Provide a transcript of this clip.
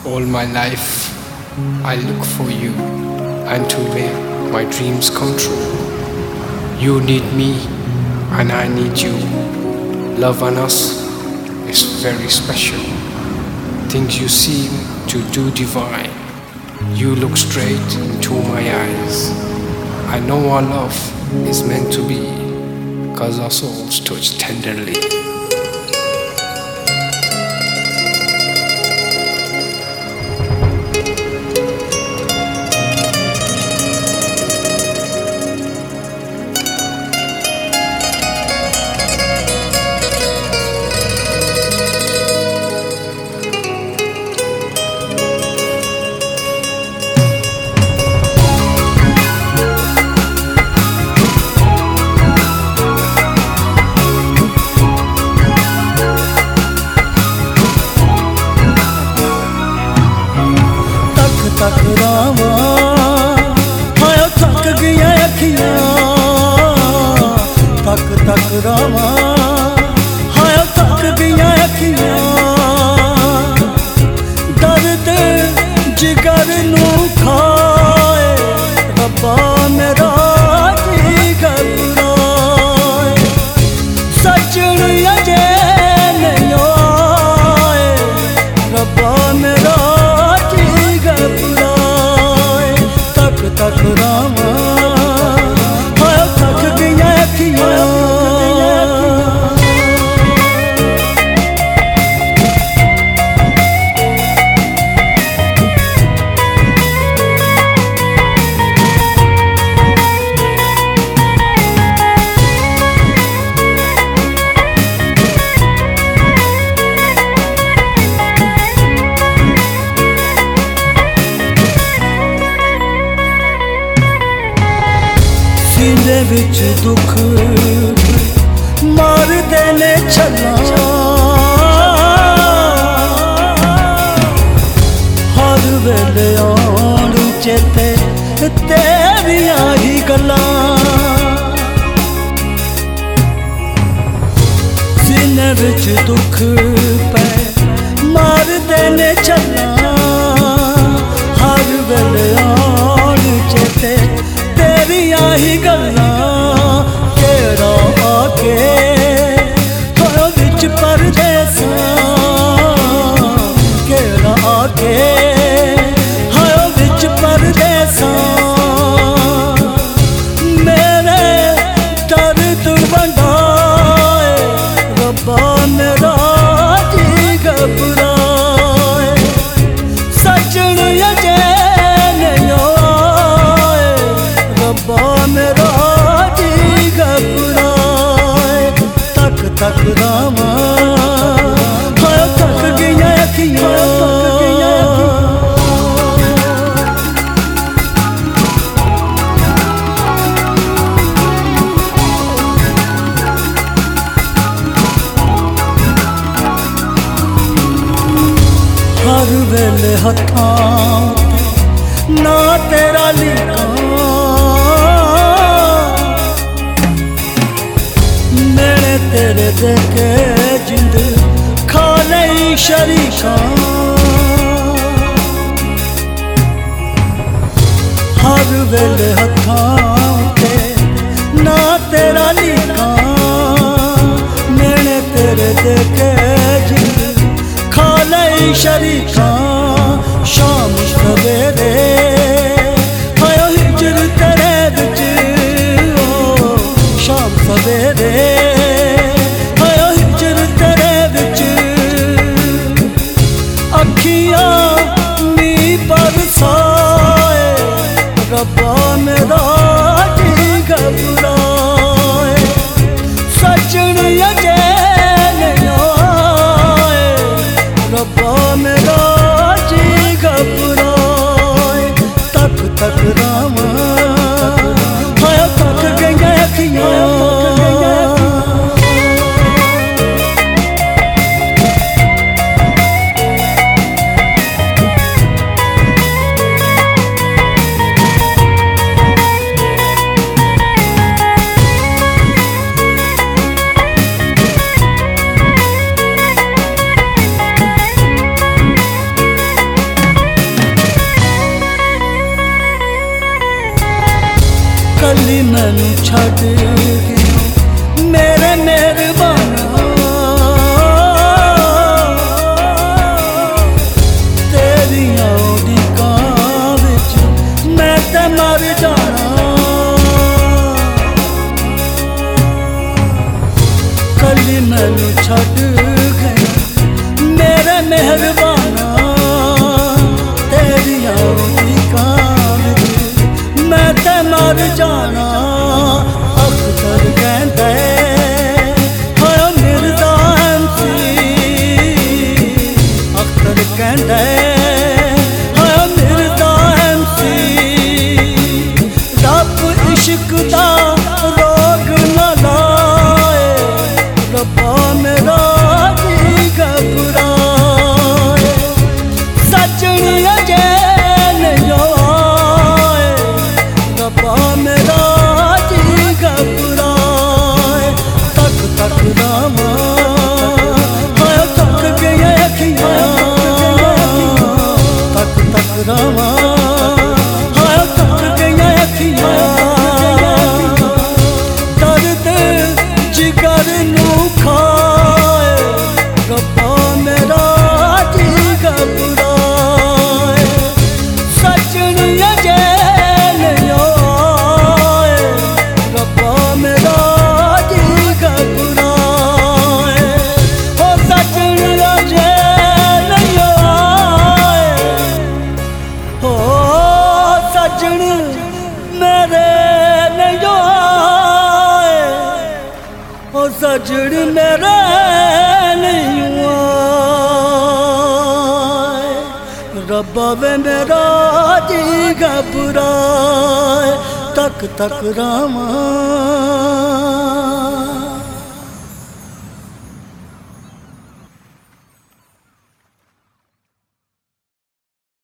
All my life I look for you and to make my dreams come true. You need me and I need you. Love on us is very special. Things you seem to do divine. You look straight into my eyes. I know our love is meant to be, 'cause our souls touch tenderly. तक रावा हाय थक गया अखियां तक रावा हाय थक गया अखियां दर्द जिगर नू खाए रब्बा मेरा की घबराए सजन अजे नहीं आए रब्बा मेरा तक रावा हाय थक गया अखियां सीने विच दुख मार देने छला हर वेले आन चेते तेरिया ही गल्लां सीने विच दुख पे मार देने छला हर वेले आन चेते तेरिया ही गल्लां केड़ा आके हाय विच परदेसां केड़ा आके हाय विच परदेसां मेरे दर्द वंडाए रब्बा मेरा जी घबराए सजन अजे मेरा जी घबराए तक रावा हाय थक गया अखियां हर वेले हथां ना तेरा लिखा तेरे देखे जिंद खा लई शरीका हर वेले हथां ते ना तेरा लिखा मैंने तेरे देखे जिंद खा लई शरीका शाम सवेरे हाय हिजर तेरे विच शाम सवेरे रब्बा मेरा जी घबराए सजन अजे नहीं आए रब्बा मेरा जी घबराए कली मैनू छड़ गया मेरे मेहरबाना तेरिया उड़ीकां विच मैं ते मर जाना कली मैनू छड़ गया मेरे मेहरबाना तेरिया उड़ीकां विच मैं ते मर जाना अख्तर कहंदे हाय मिर्ज़ा MC अख्तर कहंदे हाय मिर्ज़ा MC रब इश्क दा रोग न लाए रब्बा मेरा जी घबराए सजनी अजे नहीं आए रब्बा मेरा जी घबराए तक तक रामा हाय थक गई अखियां तक तक रामा हाय थक गई अखियां दर्द जिगर नू खाए रब्बा मेरा जी घबराए सजनी अजे नहीं आए रब्बा मेरा जी घबराए ओ सजनी अजे नहीं आए ओ सजन मेरे नहीं आए ओ सजन मेरे नहीं आए रब्बा वे मेरा जी घबराए तक तक रामा।